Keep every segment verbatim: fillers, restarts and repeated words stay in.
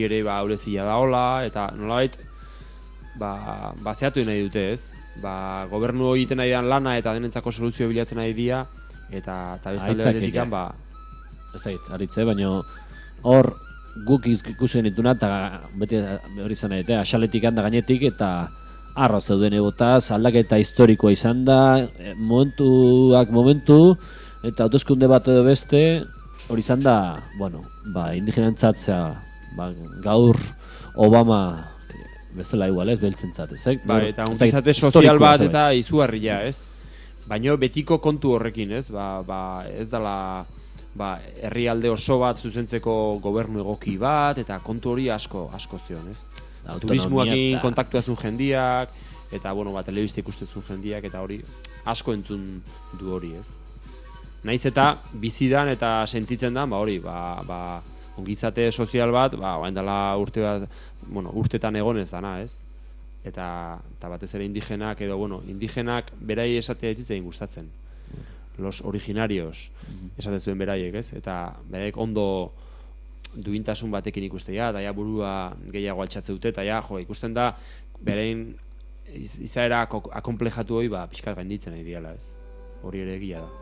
ere ba aurezia da hola eta nolabait ba baseatu nahi dute, ez? Ba gobernu egiten nahi dan lana eta denentzako soluzio bilatzen nahi dira eta ta beste alde batetikan ba ez zait, aritze, baina hor guk ikusten dituna eta beti hori izan nahi, asaletik handa gainetik eta arro zeuden ebotaz, aldaketa historikoa izan da, momentuak momentu eta hauteskunde bat edo beste hori izan da, bueno, ba, indigenantzatzea, ba, gaur Obama bezala igual, ez, beltzentzat, ez, eh? Ba, eta ongizate sozial bat eta izugarria, ez? Baina betiko kontu horrekin, ez? Ba, ba, ez dala ba, herrialde oso bat zuzentzeko gobernu egoki bat eta kontu hori asko, asko zion, ez? Turismoakin kontaktuazun jendiak eta, bueno, ba, telebista ikustezun jendiak eta hori asko entzun du hori, ez? Naiz eta bizidan eta sentitzen da, ba hori, ba, ba ongizate sozial bat, ba orain dela urte bat, bueno, urtetan egon ez dana, ez? Eta eta batez ere indigenak edo bueno, indigenak berai esatea ez zain gustatzen. Los originarios esate zuen beraiek, ez? Eta beraiek ondo duintasun batekin ikustea, eta ja burua gehiago altxatze dute eta ja jo, ikusten da berain izaera akonplejatu hori ba pixkat gainditzen nahi diala, ez? Hori ere egia da.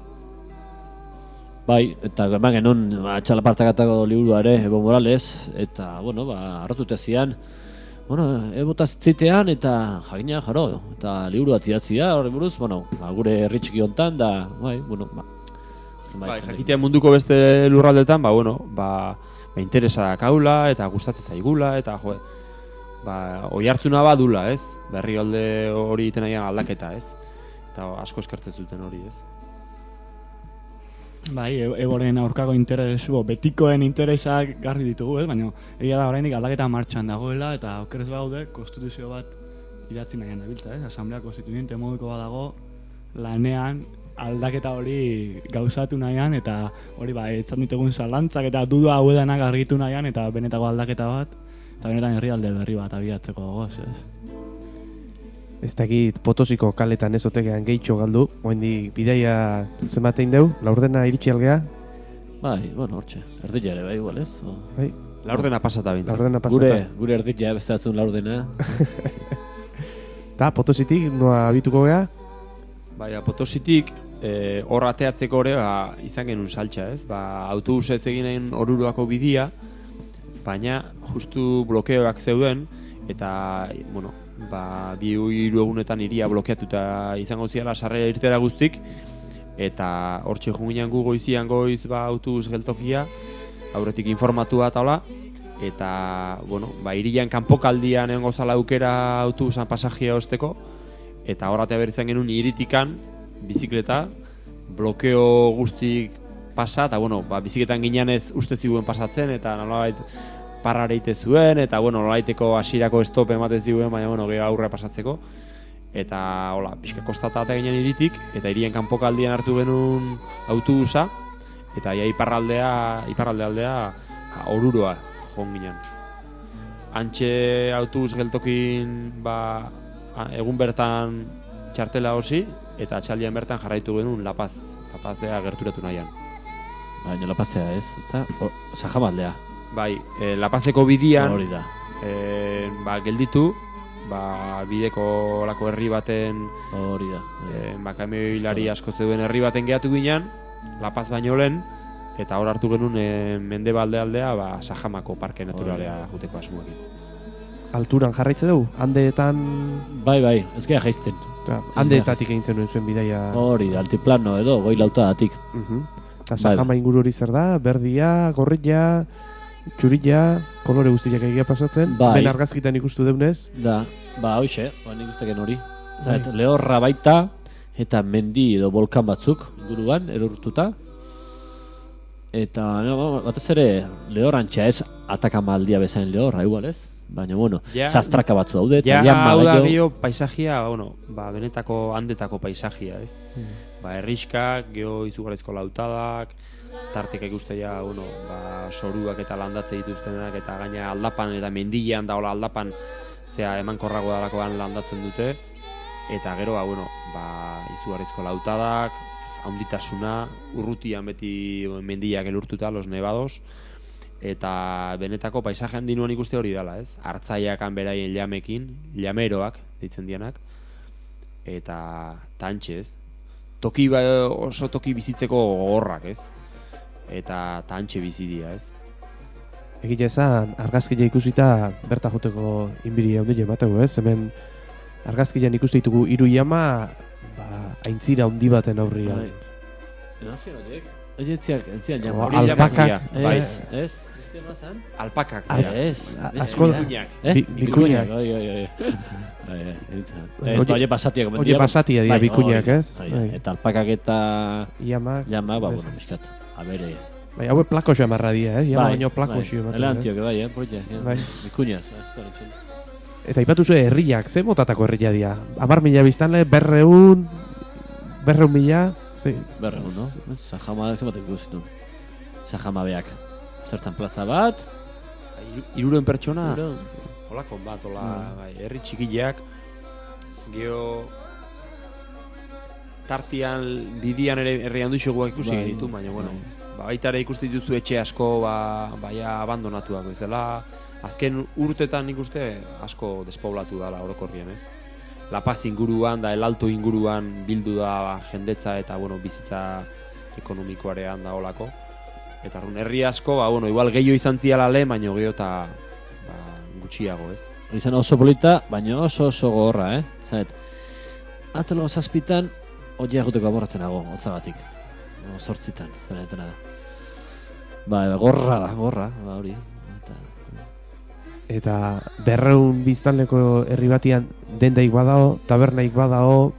Bai, eta eman genuen txalapartakatako liburua ere, Evo Morales, eta, bueno, ba, harratute zian, bueno, ebotaz zitean, eta jakina, jaro, eta liburu bat idatzi da, horre buruz, bueno, ba, gure herri txiki hontan, da, bai, bueno, ba, bai, jakitea munduko beste lurraldetan, ba, bueno, ba, ba interesa kaula, eta gustatzen zaigula, eta, jo, ba, oihartzuna badula, ez? Berri alde hori iten nahian aldaketa, ez? Eta asko eskertzen zuten hori, ez? Bai, Eboren aurkago interes, bo, betikoen interesak garri ditugu, ez? Baina egia da oraindik aldaketa martxan dagoela eta okerez gaude konstituzio bat idatzi nahian dabiltza, ez? Asamblea konstituyente moduko bat dago lanean aldaketa hori gauzatu nahian eta hori ba, etzan ditugun zalantzak eta duda hauedanak argitu nahian eta benetako aldaketa bat eta benetan herrialde berri bat abiatzeko dagoz, ez? Ez dakit Potosiko kaletan ez otegean gehitxo galdu, oendik bidaia zenbatein deu, laurdena iritsi algea? Bai, bueno, hortxe, erdila ere, bai, igual ez? O... Bai. Laurdena pasata bintzen. Laurdena pasata. Gure, gure erdila, beste batzun laurdena. Ta, Potositik, noa abituko gea? Bai, Potositik, eh, hor ateatzeko ere, ba, izan genuen saltxa, ez? Ba, autobusez eginen oruroako bidia, baina justu blokeoak zeuden, eta, bueno, ba, bi hiru egunetan iria blokeatuta izango ziala sarrera irtera guztik eta hortxe junginan gu goizian goiz ba, autobus geltokia aurretik informatua eta hola eta bueno, ba, irian kanpokaldian egon gozala aukera autobusan pasajia osteko eta horratea behar izan genuen iritikan bizikleta blokeo guztik pasa eta bueno, ba, bizikletan ginean ez uste ziguen pasatzen eta nolabait parrareite zuen, eta, bueno, nolaiteko hasierako estope ematez ziguen, baina, bueno, geha aurre pasatzeko. Eta, hola, pixka kostata eta ginen iritik, eta irien kanpokaldian hartu genuen autobusa, eta ia iparraldea, iparralde aldea, oruroa joan ginen. Antxe autobus geltokin, ba, egun bertan txartela hosi, eta txaldian bertan jarraitu genuen La Paz, La Pazea gerturatu nahian. Baina La Pazea ez, eta Sajamaldea. Bai, e, La Pazeko bidian hori da. E, ba, gelditu, ba, bideko lako herri baten hori da. E, ba, kamioilari asko zeuden herri baten gehatu ginen, La Paz baino lehen, eta hor hartu genuen e, mendebalde aldea, ba, Sajamako parke naturalea juteko asmoekin. Alturan jarraitze dugu? Handeetan... Bai, bai, ez geha jaizten. Handeetatik egin zenuen zuen bidaia... Hori da, altiplano edo, goi lautadatik. Uh-huh. Eta Sajama inguru hori zer da, berdia, gorrilla... Txurilla, kolore guztiak egia pasatzen, bai. Ben argazkitan ikustu deunez. Da, ba, hoxe, oan ikusteken hori. Zait, lehorra baita, eta mendi edo volkan batzuk, inguruan, erortuta. Eta, no, batez ere, lehorrantxa ez, atakamaldia bezain lehorra, igual ez? Baina, bueno, ja, sastraka batzu daude. Ja, hau da geho paisajia, bueno, ba, benetako handetako paisajia, ez? Hmm. Ba, herriskak, geho izugarrizko lautadak, tarteka ikustea, bueno, ba, soruak eta landatze dituztenak eta gaina aldapan eta mendilean da hola aldapan zea emankorrago dalakoan landatzen dute eta gero ba, bueno, ba, izugarrizko lautadak, handitasuna, urrutian beti mendiak elurtuta, los nevados eta benetako paisajean dinuan ikuste hori dela, ez? Hartzaiakan beraien llamekin, llameroak ditzen dianak, eta tantxe, ez? Toki oso toki bizitzeko gogorrak, ez? Eta tantxe bizi dira, ez? Egile esan, argazkia ikusita berta joteko inbiri handia emateko, ez? Hemen argazkian ikusi ditugu hiru llama, ba, aintzira handi baten aurrian. Nazio horiek? Oietziak, entzian llama. Alpakak, ez, ez? Alpakak. Ez, asko bikuñak. Oi, oi, oi. Ez, oie pasatiak. Oie pasatia dira bikuñak, ez? Eta alpakak eta llamak, llama, ba, bueno, miskat, abere. Bai, haue plako xamarra dira, eh? Llama baino plako xio. Elantioak, bai, eh, proia. Bikuñak. Eta ipatu zuen herriak, ze motatako herria dira? Amar mila biztanle, berreun, berreun mila... Berreun, no? Sajama, ze batek ikusitu. Sajama beak. Zertan plaza bat? Iruren pertsona? Holako bat, hola, bai, herri txikileak. Geo... Tartian, bidian ere herri handu xoguak ikusi genitu, baina, bueno, baita ere ikusti duzu etxe asko, baia abandonatuak bezala. Azken urtetan nik uste asko despoblatu dala orokorrien, ez? La Paz inguruan da, El Alto inguruan bildu da jendetza eta, bueno, bizitza ekonomikoarean da holako. Eta herri asko, ba, bueno, igual gehiago izan ziala le, baina gehiago eta ba, gutxiago, ez? Izan oso polita, baina oso oso gogorra, eh? Zaret, atzelo zazpitan, oia eguteko aborratzenago, hotzagatik. Zortzitan, zaretena da. Ba, gorra da, gorra, ba, hori. Eta berreun biztanleko herri batian dendaik badao, tabernaik badao.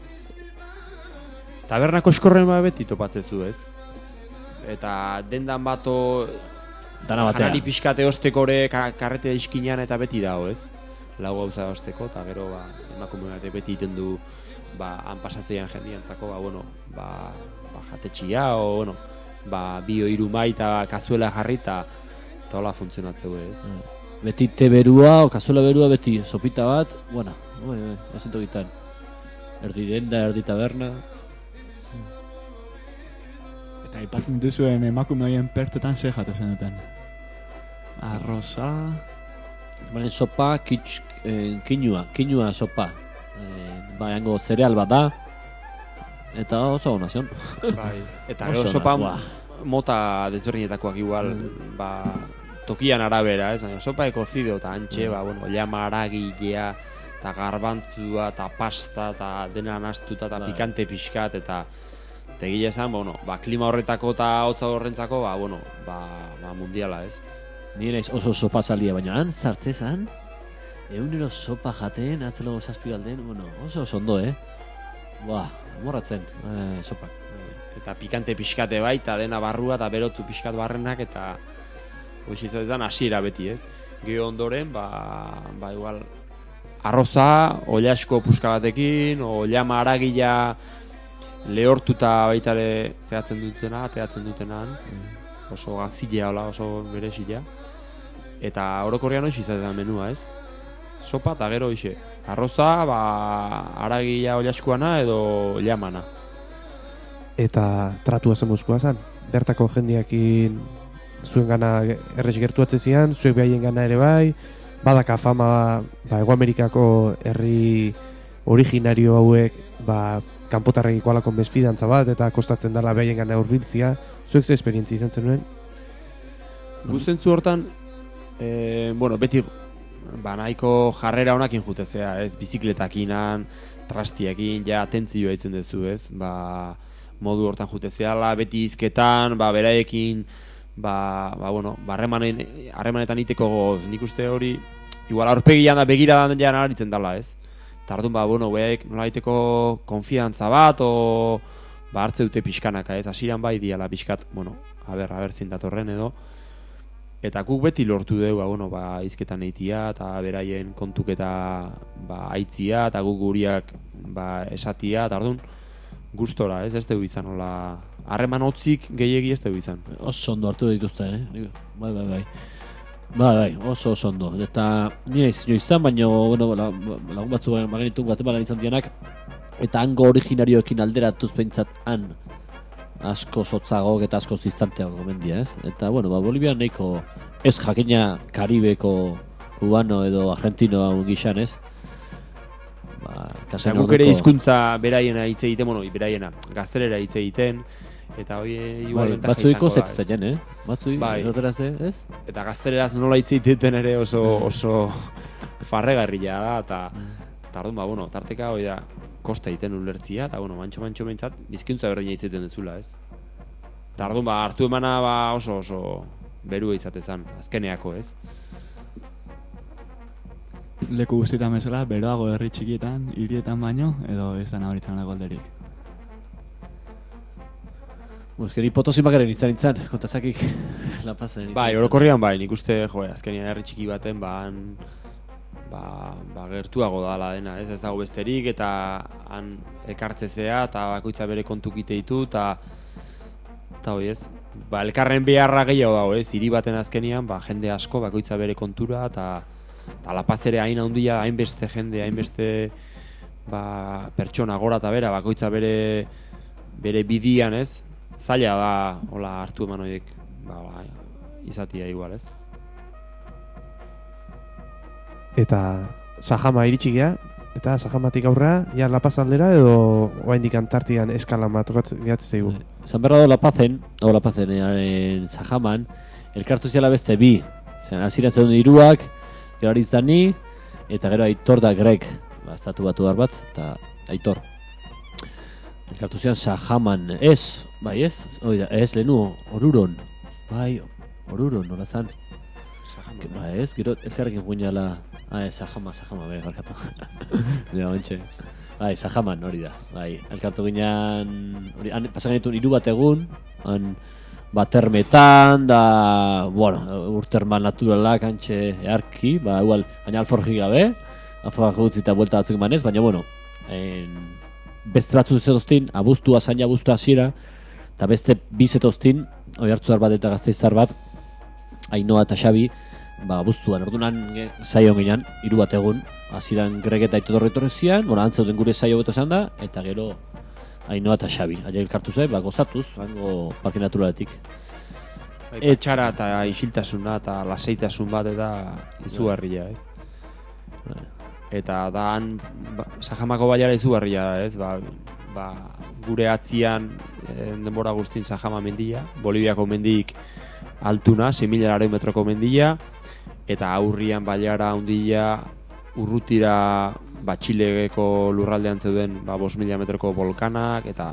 Tabernako eskorren ba beti topatzezu, ez? Eta dendan bato dana batea. Janari pixkate ostekore karretea iskinean eta beti dago, ez? Lau gauza osteko, eta gero ba, emakume bat beti iten du ba, han pasatzeian jendiantzako, ba, bueno, ba, ba, jatetxia, o, bueno, ba, bio hiru mai eta kazuela jarri eta hola funtzionatzeu, ez? Mm. Beti te berua, o kazuela berua beti, sopita bat, buena, oi, oi, esinto gitan. Erdi denda, erdi taberna. Eta ipatzen dituzuen emakume horien pertzetan ze jate zen duten. Arroza... Baren sopa, kitsch, eh, kinua, kinua sopa. Eh, ba, hango zereal bat da. Eta oso gona zion. Bai, eta gero sopa mota desberdinetakoak igual, mm. ba... tokian arabera, ez? Sopa de cocido eta antxe, mm. ba, bueno, llama aragilea, eta garbantzua, eta pasta, eta dena nastuta, eta pikante pixkat, eta egile esan, bueno, ba, klima horretako eta hotza horrentzako, ba, bueno, ba, ba mundiala, ez? Ni naiz oso sopa salia, baina han zartezan, egunero sopa jaten, atzelo zazpi galden, bueno, oso oso ondo, eh? Ba, amorratzen, eh, sopak. Eta pikante pixkate bai, eta dena barrua, eta berotu pixkat barrenak, eta hoxe izatetan hasiera beti, ez? Gero ondoren, ba, ba igual, arroza, olla asko puska batekin, o llama aragila lehortuta baita ere zehatzen dutena, ateatzen dutenan, mm. oso gazilea, hola, oso berezilea. Eta orokorrean hoxe izatetan menua, ez? Sopa eta gero hoxe, arroza, ba, aragila olla askoana edo llamana. Eta tratua zen mozkoa zen, bertako jendiakin zuen gana errez gertuatze zian, zuek behaien gana ere bai, badaka fama ba, Ego Amerikako herri originario hauek ba, kanpotarrekiko alakon bezfidantza bat, eta kostatzen dela behaien gana urbiltzia. Zuek ze esperientzia izan zenuen? Guztentzu hortan, e, bueno, beti ba, nahiko jarrera honakin jutezea, ez? Bizikletakinan, trastiekin, ja atentzioa itzen dezu, ez? Ba, modu hortan jutezeala, beti izketan, ba, beraekin, ba, ba, bueno, harremanetan iteko goz, nik uste hori, igual aurpegian da begiradan ja naritzen dela, ez? Eta ardun, ba, bueno, behaek nola iteko konfidantza bat, o, ba, hartze dute pixkanaka, ez? Asiran bai diala pixkat, bueno, haber, haber zindatorren edo. Eta guk beti lortu dugu, ba, bueno, ba, izketan eitia, eta beraien kontuketa, ba, aitzia, eta guk guriak, ba, esatia, eta ardun, gustora, ez? Ez dugu izan, hola, harreman hotzik gehiegi ez dugu izan. Oso ondo hartu dituzte, eh? Bai, bai, bai. Bai, bai, oso oso ondo. Eta nire izan, baina, bueno, lagun batzu magenituk Guatemalan izan dianak, eta hango originarioekin alderatuz pentsat han asko zotzagok eta asko distanteago gomendia, ez? Eta, bueno, ba, Bolivia nahiko ez jakina Karibeko, kubano edo argentino hau gixan, ez? Ba, Eta guk ere hizkuntza beraiena hitz egiten, bueno, beraiena, gaztelera hitz egiten, eta hoi igual ventaja batzuiko izango da, ez? zekzaien, eh? Batzui, Bai. eroteraz, ez? Eta gazteleraz nola hitz egiten ere oso, oso farregarria da, eta eta orduan, ba, bueno, tarteka hoi da, kosta egiten ulertzia, eta, bueno, mantxo-mantxo behintzat, bizkuntza berdina hitz egiten dezula, ez? Eta orduan, ba, hartu emana, ba, oso, oso berua izatezan, azkeneako, ez? Leku guztietan bezala, beroago herri txikietan, hirietan baino, edo ez da nabaritzen dago alderik. Eskeri Potosi bakaren izan izan, kontazakik La Pazen izan. Bai, orokorrian bai, nik uste, jo, azkenean herri txiki baten, ba, han, ba, ba, gertuago dala dena, ez, ez dago besterik, eta han elkartzezea, eta bakoitza bere kontukite ditu, eta eta hoi ez, ba, elkarren beharra gehiago dago, ez, hiri baten azkenean, ba, jende asko, bakoitza bere kontura, eta eta La Paz ere hain handia, hainbeste jende, hainbeste ba, pertsona gora eta bera, bakoitza bere bere bidian, ez, zaila da, hola, hartu eman horiek, ba, ba, izatia igual, ez. Eta Sajama iritsi gea, eta Sajamatik aurrera, ja La Paz aldera edo oraindik Antartian eskalan bat gehatzen zaigu. San Bernardo La Pazen, o La Pazen, en Sajaman, elkartu ziala beste bi. Osean, hasieran zeuden hiruak, gero Arizdani, eta gero Aitor da Grek, ba, estatu batu bat, eta Aitor. Elkartu zian Sajaman, ez, bai ez, oida, ez, lehenu, Oruron, bai, Oruron, nola zan. Ba ez, gero elkarrekin guinala, ah, ez, Sajama, Sajama, bai, barkatu. Ja, ontxe. Bai, Sajaman hori da, bai, elkartu ginean, hori, han, pasagan ditu hiru bat egun, han, ba, termetan, da, bueno, urterman naturalak, antxe, earki, ba, igual, baina alforji gabe, alforji gutzi eta buelta batzuk emanez, baina, bueno, en, beste batzu zetoztin, abuztua, zaina abuztua hasiera, eta beste bi zetoztin, oi hartzuar bat eta gazteiztar bat, Ainoa eta Xabi, ba, abuztuan, orduan zaion ginean, hiru bat egun, hasieran Greg eta Aitor etorri zian, bueno, antzeuden gure zaio beto esan da, eta gero Ainoa eta Xabi, aia elkartu zai, ba, gozatuz, hango parke naturaletik. Bai, patxara eta isiltasuna eta lasaitasun bat eta izugarria, ez? Eta da han, ba, Sajamako baiara izugarria da, ez? Ba, ba, gure atzian e, denbora guztin Sajama mendia, Boliviako mendik altuna, sei mila laurehun metroko mendia, eta aurrian baiara handia urrutira ba, Txileko lurraldean zeuden ba, bost mila metroko volkanak, eta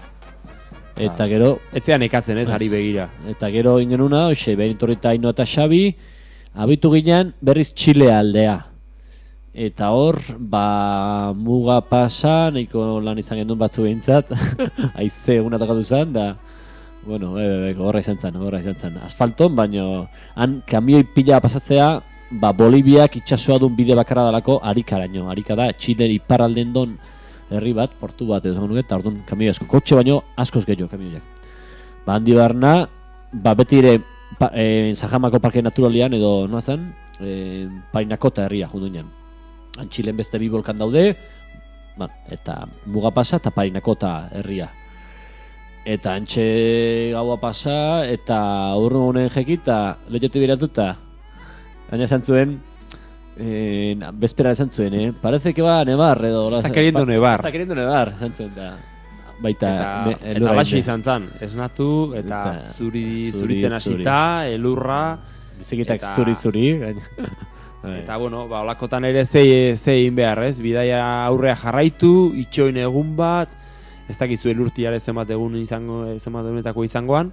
eta gero etzean ekatzen, ez, ari begira. Eta gero ingenuna, hoxe, behin torrita Ainoa eta Xabi, abitu ginen berriz Txile aldea. Eta hor, ba, muga pasa, nahiko lan izan gendun batzu behintzat, haize egun atakatu zen, da, bueno, e, e, horra izan zen, horra izan zen. Asfalton, baino, han kamioi pila pasatzea, ba, Boliviak itxasoa duen bide bakarra dalako Arikaraino. Arika da, Txilen iparralden don herri bat, portu bat edo zagoen eta orduan kamioi asko. Kotxe baino askoz gehiago kamioiak. Ba, handi barna, ba, beti ere pa, e, Sajamako parke naturalian edo, noa zen, e, Parinakota herria jundunean. Han Txilen beste bi volkan daude, ba, eta muga pasa eta Parinakota herria. Eta antxe gaua pasa, eta urru honen jekita, lehiote biratuta. Baina esan zuen, eh, bezpera esan zuen, eh? Parece que va a nevar, edo. Está queriendo nevar. Está queriendo nevar, esan zuen, da. Baita, eta, ne, eta batxo izan zan, esnatu, eta, eta zuri, zuri, zuritzen hasita, elurra. Bizikitak eta, zuri, zuri. Eta, bueno, ba, olakotan ere zei, zein behar, ez? Bidaia aurrea jarraitu, itxoin egun bat, ez dakizu elurtiare zenbat egun izango, zenbat egunetako izangoan,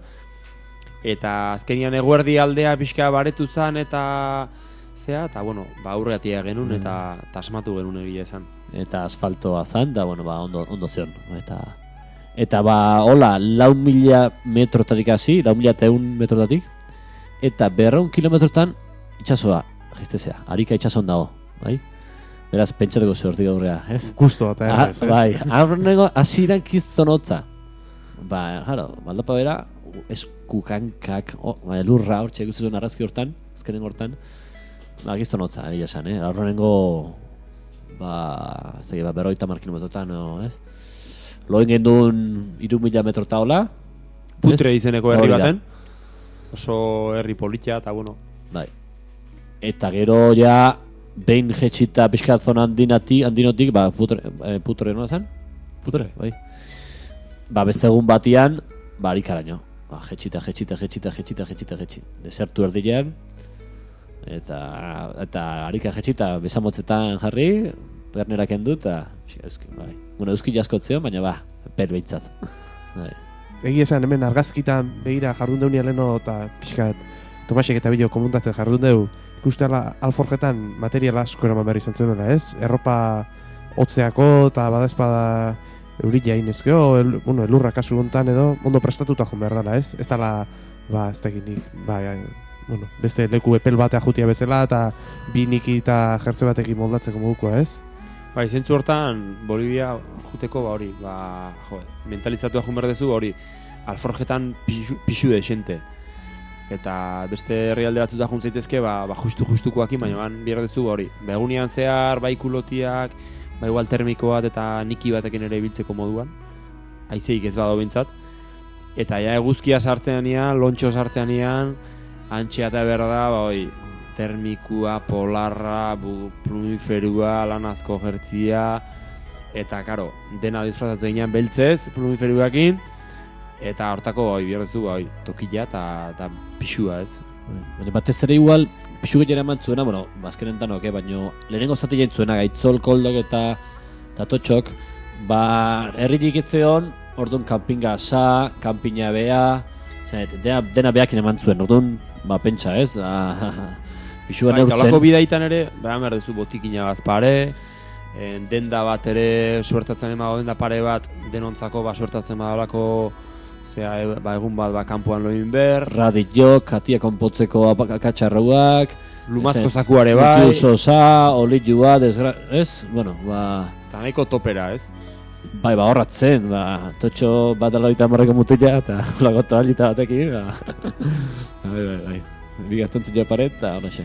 eta azkenian eguerdi aldea pixka baretu zan, eta zea, eta, bueno, ba, aurreatia genuen, mm. eta tasmatu genuen egia esan. Eta asfaltoa zan, da, bueno, ba, ondo, ondo zion. Eta, eta ba, hola, lau mila metrotatik hasi, lau mila eta eun metrotatik, eta berreun kilometrotan itxasoa, jaiztezea, Arika itxason dago, bai? Beraz, pentsatuko zuertik aurrea, ez? Gusto eta errez, ez? Bai, aurreneko hasiran kizton hotza. Ba, jaro, baldapa bera, eskukankak, oh, ba, lurra hor txeku zuen arrazki hortan, azkenen hortan, ba, kizton hotza, egia esan, eh? Aurreneko, ba, ez da, ba, berroita mar kilometrotan, no, ez? Loen gendun iru mila metrota hola, Putre izeneko herri Hori da. baten. Oso herri politia eta bueno. Bai. Eta gero ja behin jetxita pixka zona andinati, andinotik, ba, putre, eh, putre nola zen? Putre, bai. Ba, beste egun batian, ba, arikaraino. Ba, jetxita, jetxita, jetxita, jetxita, jetxita, jetxita. Desertu erdilean. Eta, eta arika jetxita besamotzetan jarri, bernera kendu, eta, euski, bai. Bueno, euski jaskotzeo, baina ba, per behitzat. Bai. Egia esan hemen argazkitan begira jardun deunia leno eta pixkat Tomasek eta bilo komuntatzen jardun deu ikustela alforjetan materiala asko eraman behar izan zuenela, ez? Erropa hotzeako eta badazpada eurila inezkeo, el, bueno, elurra kasu gontan edo ondo prestatuta joan behar dela, ez? Ez dela, ba, ez tekinik, ba, bueno, beste leku epel batea jutia bezala eta bi niki eta jertze batekin moldatzeko modukoa, ez? Bai, zentzu hortan Bolivia juteko ba hori, ba, jo, mentalizatua joan behar dezu hori, alforjetan pixu, pixu de xente. Eta beste herrialde batzuta joan zaitezke, ba, ba justu-justukoakin, baina ban behar dezu hori. Ba, egunean zehar, bai kulotiak, ba, igual termiko bat eta niki batekin ere ibiltzeko moduan. Haizeik ez bado bintzat. Eta ja eguzkia sartzean ean, lontxo sartzean ean, antxea eta berda, ba, hoi, termikua, polarra, plumiferua, lanazko jertzia, eta, karo, dena disfrutatzen ginean beltzez, plumiferuakin, eta hortako, bai, bierrezu, bai, tokila eta pixua, ez? Baina batez ere igual, pixu gehiara eman zuena, bueno, bazkenen tanok, eh, baina lehenengo zati jain zuena, gaitzol, koldok eta tatotxok, ba, herrilik etzeon, orduan kanpinga asa, kanpina bea, zanet, dena, dena beakin eman zuen, orduan, ba, pentsa, ez? Ah, pixua bai, neurtzen. talako bidaitan ere, behar behar duzu botikina bazpare, en, denda bat ere suertatzen emago denda pare bat, denontzako ba suertatzen badalako, zera, e, ba, egun bat ba, kanpoan loin ber, Radiok, katia konpotzeko akatxarrauak, lumazko zakuare bai, sosa, olilua, desgra... ez? Bueno, ba... eta nahiko topera, ez? Bai, ba, horratzen, ba, totxo bat aloita morreko mutila, eta lagoto alita batekin, ba... bai, bai, bai. Bigaztontzen jo paret, eta horaxe.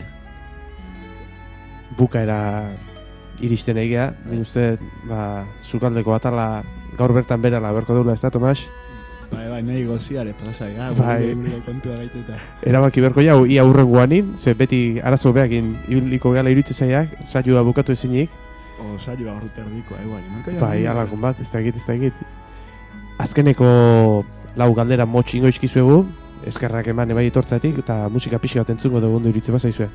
Bukaera iristen egia, nik uste, ba, zukaldeko atala gaur bertan berala berko deula, ez da, Tomas? Bai, bai, nahi goziare, plazai, da, Bai. gure kontua gaituta. Erabaki berko jau, ia hurren guanin, ze beti arazo beakin ibiliko gala iruditzen zaiak, saioa bukatu ezinik. O, saioa horret erdikoa, igual, imarko jau. Bai, alakon bat, ez da egit, ez da egit. Azkeneko lau galdera motx ingo izkizuegu, eskerrak eman ebai etortzatik, eta musika pixi bat entzungo dugu ondo iruditzen bazaizue.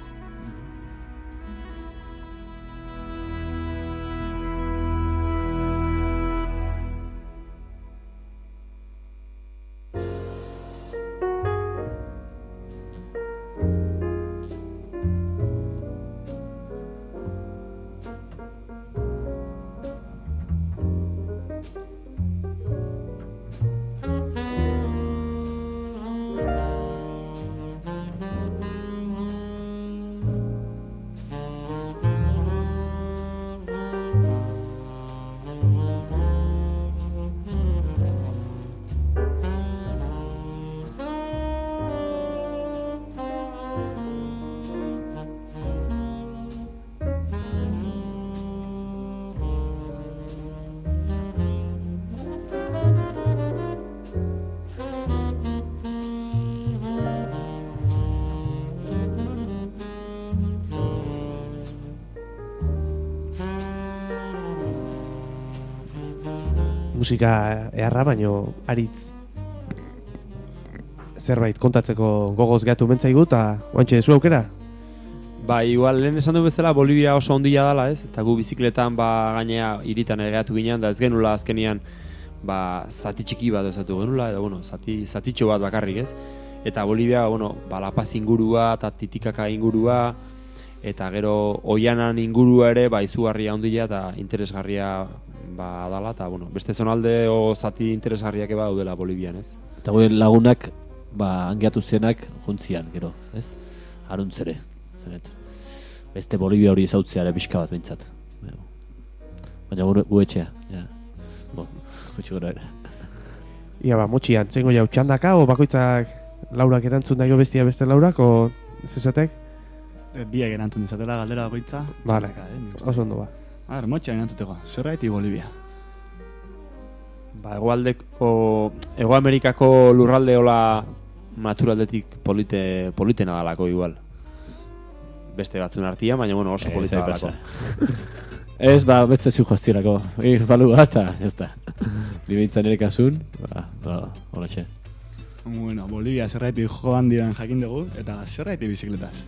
Musika eharra, baino aritz zerbait kontatzeko gogoz gehatu mentzaigu, eta oantxe zu aukera? Ba, igual, lehen esan du bezala, Bolivia oso ondila dala, ez? Eta gu bizikletan, ba, gainea, iritan ere gehatu ginean, da ez genula azkenian, ba, zati txiki bat ezatu genula, edo, bueno, zati, zatitxo bat bakarrik, ez? Eta Bolivia, bueno, ba, La Paz ingurua, eta Titikaka ingurua, eta gero Oianan ingurua ere, ba, izugarria ondila eta interesgarria, ba, dala, eta, bueno, beste zonalde o zati interesgarriak eba daudela Bolivian, ez? Eta gure lagunak, ba, angeatu zenak juntzian, gero, ez? Aruntzere, zenet. Beste Bolivia hori ezautzeare pixka bat behintzat. Baina gu, gu etxea, ja. Bo, gutxi gora ere. Ia ba, motxian, zengo jau txandaka, o bakoitzak laurak erantzun daio bestia beste laurak, o zezatek? E, biak erantzun izatela galdera bakoitza. Vale, txandaka, eh, nik uste. oso ondo ba. A ber, motxan erantzuteko, zergaiti Bolivia? Ba, egoaldeko, Ego Amerikako lurralde hola naturaldetik polite, politena dalako igual. Beste batzun artia, baina bueno, oso polita dalako. Ez, ba, beste sugestiorako. Ik balu bat, eta, ez da. Bibintzan ere kasun, ba, ba, hola xe. Bueno, Bolivia zerraitik joan diren jakin dugu, eta zerraitik bizikletaz.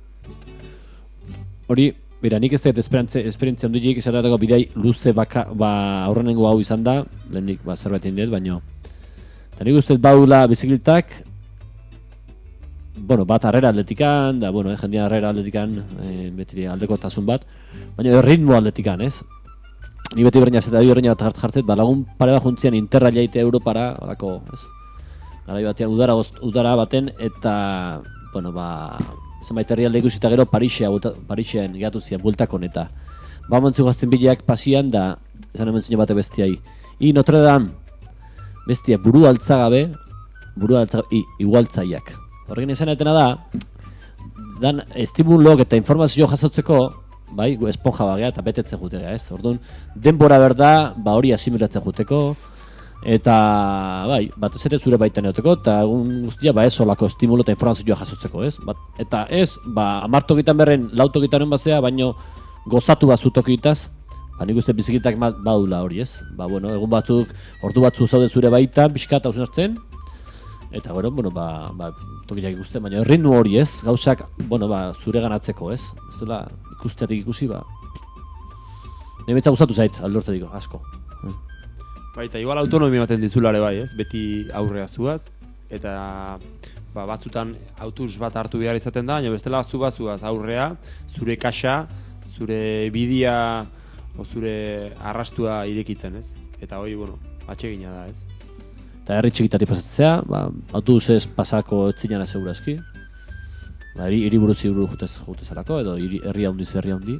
Hori, bera, nik ez dut esperientzia onduik izateatako bidei luze baka, ba, aurrenengo hau izan da, lehenik ba, zerbait indet, baino. Eta nik uste baula bizikletak, bueno, bat arrera atletikan, da, bueno, eh, jendean arrera atletikan, eh, beti aldekotasun bat, baina ritmo atletikan, ez? Ni beti berdina zeta bi berdina bat jartzet, ba, lagun pare bat juntzian interra jaite Europara, alako, ez? Garai batean udara, udara baten, eta, bueno, ba, zenbait herrialde ikusita gero Parisea, Pariseen gehatu zian, bueltakon, eta ba, montzu gazten bileak pasian, da, esan hemen zine bate bestiai. I Notre Dame, bestia, buru altzagabe, buru altzagabe, igualtzaiak. Horrekin izan etena da, dan estimulok eta informazio jasotzeko, bai, esponja bagea eta betetzen jutega, ez? Orduan, denbora berda, ba hori asimilatzen juteko, eta, bai, batez ere zure baitan eoteko, eta egun guztia, ba ez olako estimulo eta informazioa jasotzeko, ez? Bat, eta ez, ba, amartokitan berren, lautokitaren bazea, baino gozatu bat zutokitaz, ba, nik uste bizikitak badula hori, ez? Ba, bueno, egun batzuk, ordu batzu zaude zure baitan, pixkat hausen hartzen, eta gero, bueno, ba, ba tokiak ikusten, baina erritmo hori, ez? Gauzak, bueno, ba, zure ganatzeko, ez? Ez dela ikusteatik ikusi, ba. Nebetza gustatu zait, aldortetiko, asko. Baita, igual autonomia baten dizulare bai, ez? Beti aurrea zuaz, eta ba, batzutan autobus bat hartu behar izaten da, baina bestela zuba zuaz aurrea, zure kaxa, zure bidia, o zure arrastua irekitzen, ez? Eta hori, bueno, atsegina da, ez? Eta herri txikitati pasatzea, ba, autobusez pasako etzinara segurazki. Ba, hiri, hiri buruzi buru jutez, jutezarako, edo hiri, herri handiz herri handi.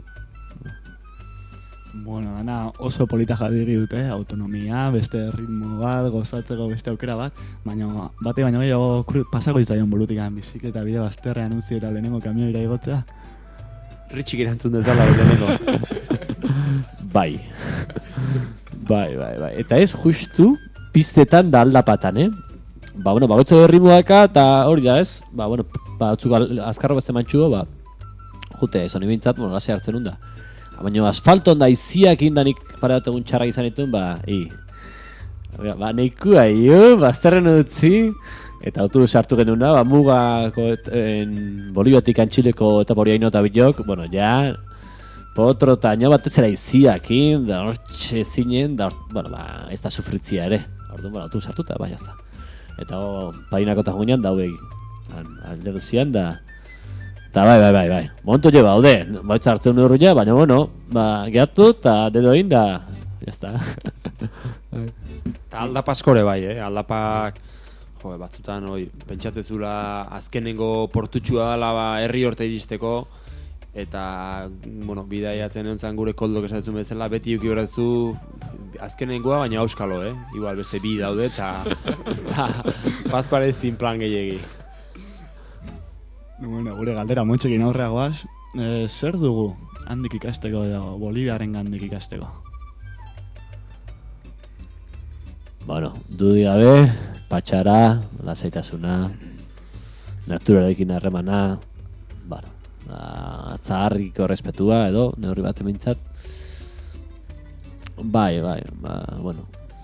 Bueno, dana oso polita jadiri dute, autonomia, beste ritmo bat, gozatzeko beste aukera bat, baina bate baina gehiago pasako izaion bolutikan bizikleta bide bazterrean utzi eta lehenengo kamioira igotzea. Ritxik erantzun dezala lehenengo. Bai. Bai, bai, bai. Eta ez justu pistetan da aldapatan, eh? Ba, bueno, bagoitzo errimuaka eta hori da, ez? Ba, bueno, ba, atzuk azkarro beste mantxugo, ba, jute, esan ibintzat, bueno, lase hartzen hunda. Baina asfalton da iziak indanik pare bat egun txarrak izan dituen, ba, i. Ba, neikua, io, bazterren utzi, eta autobus hartu genuna, ba, mugako Boliviatik antxileko eta hori haino eta bilok, bueno, ja, potro eta nio batez era iziakin, da hortxe zinen, da hort, bueno, ba, ez da sufritzia ere. Orduan, bueno, autobus hartu eta bai, jazta. Eta ho, parinako eta guinean daude alde duzian, da, eta bai, bai, bai, bai. Momentu jo baude, baitza hartzen neurria, baina, bueno, ba, gehatu eta dedo egin, da, jazta. Eta aldapaskore bai, eh? Aldapak, jo, batzutan, oi, pentsatzezula azkenengo portutxua dela ba, herri horte iristeko, eta, bueno, bidaiatzen egon zan gure koldok esatzen bezala, beti euki berretzu azkenengoa, baina auskalo, eh? Igual beste bi daude, eta bazpare zin plan gehiagi. Bueno, gure galdera montxekin aurreagoaz, e, zer dugu handik ikasteko edo Boliviaren gandik ikasteko? Bueno, dudi gabe, patxara, lasaitasuna, naturarekin harremana, bueno, zaharriko respetua edo, neurri bat emintzat. Bai, bai, ba, bueno.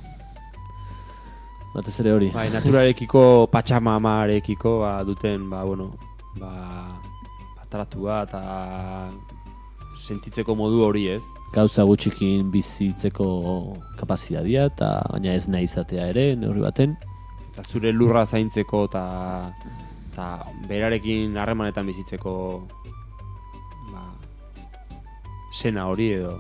Batez ere hori. Bai, naturarekiko, patxamamarekiko, ba, duten, ba, bueno, ba, tratua eta sentitzeko modu hori, ez? Gauza gutxikin bizitzeko kapazitatea eta baina ez nahi izatea ere, neurri baten. Eta zure lurra zaintzeko eta eta berarekin harremanetan bizitzeko ba, sena hori edo.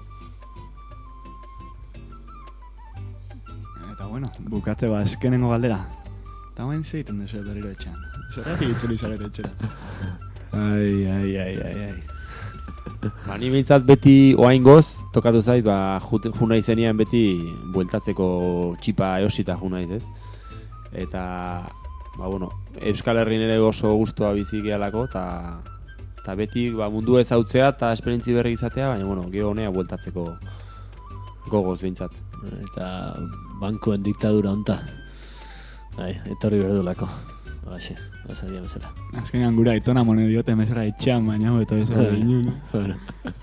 Eta bueno, bukatze ba eskenengo galdera. Eta guen zeiten dezu berriro etxean. Zerratik itzuli zarete etxera. Ai, ai, ai, ai, ai. Ba, ni bintzat beti oaingoz tokatu zait, ba, juna izenean beti bueltatzeko txipa eosita juna iz, ez? Eta, ba, bueno, Euskal Herrin ere oso gustoa bizi gehalako, eta eta beti ba, mundu ezautzea eta esperientzi berri izatea, baina, bueno, geho honea bueltatzeko gogoz bintzat. Eta, bankuen diktadura honta. Bai, etorri berdulako. Holaxe, esan dira bezala. Azkenean gura aitona mone diote mesera etxean, baina eta ez da inun. Bueno.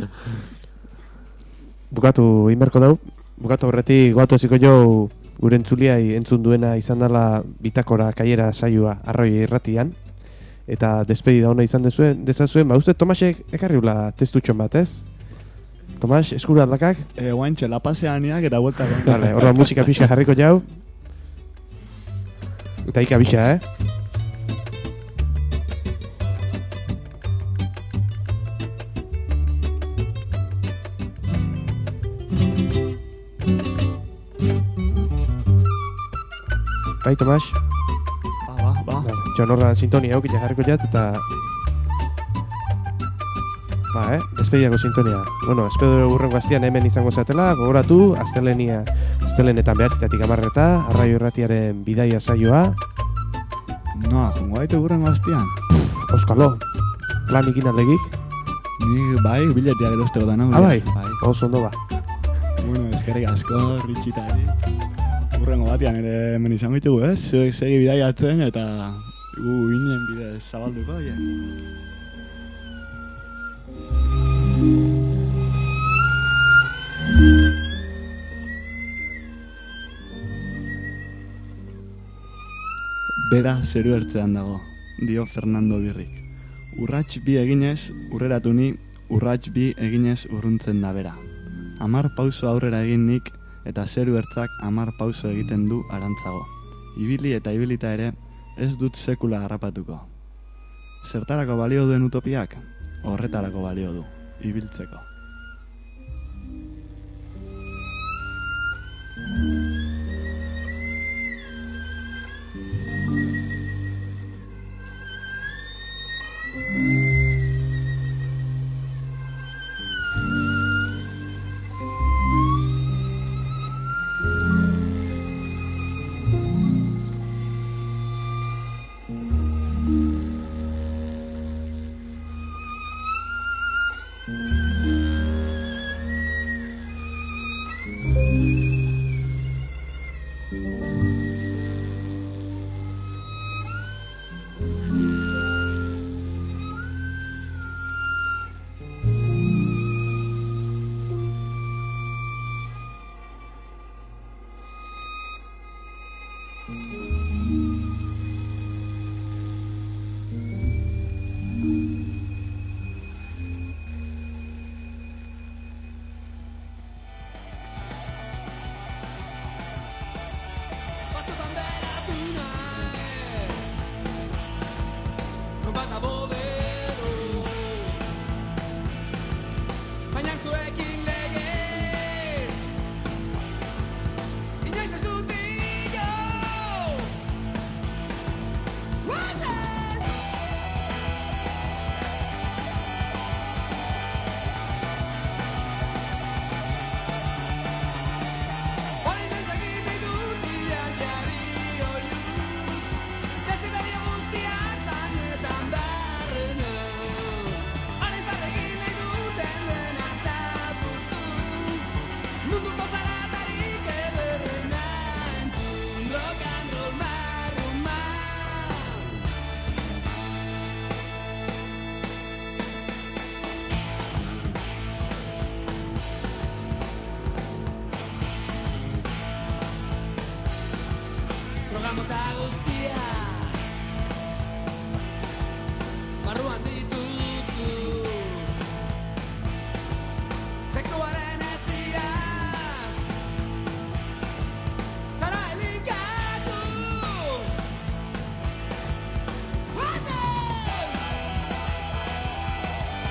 Bukatu inberko dau, bukatu horretik goatu eziko jo gure entzuliai entzun duena izan dela bitakora kaiera saioa arroi irratian. Eta despedida ona izan dezuen, dezazuen, ba uste Tomasek ekarriula testutxon bat, ez? Tomas, eskura aldakak? E, guantxe, la paseaniak eta vuelta. Vale, horra musika pixka jarriko jau. Eta ika bixa, eh? Bai, Tomas? Ba, ba, ba. Txon horran sintonia eukila jarriko jat, eta... Ba, eh? Despediako sintonia. Bueno, espero urrengo astian hemen izango zatela, gogoratu, astelenia, astelenetan behatzitatik amarreta, arraio irratiaren bidaia saioa. Noa, jongo gaitu gurrengo hastian. Euskalo, lan ikin aldegik. Ni bai, bileteak erosteko da nago. Ah, bai? Bai. Oso ondo ba. Bueno, eskerrik asko, ritxitari. Urrengo batean ere hemen izango ditugu, ez? Zuek segi bidaiatzen eta gu inen bidez zabalduko, oie? Bera zeru ertzean dago, dio Fernando Birrik. Urrats bi eginez, urreratu ni, urrats bi eginez urruntzen da bera. Hamar pauso aurrera egin nik, eta zeru ertzak hamar pauso egiten du arantzago. Ibili eta ibilita ere, ez dut sekula harrapatuko. Zertarako balio duen utopiak? Horretarako balio du, ibiltzeko. Mm-hmm.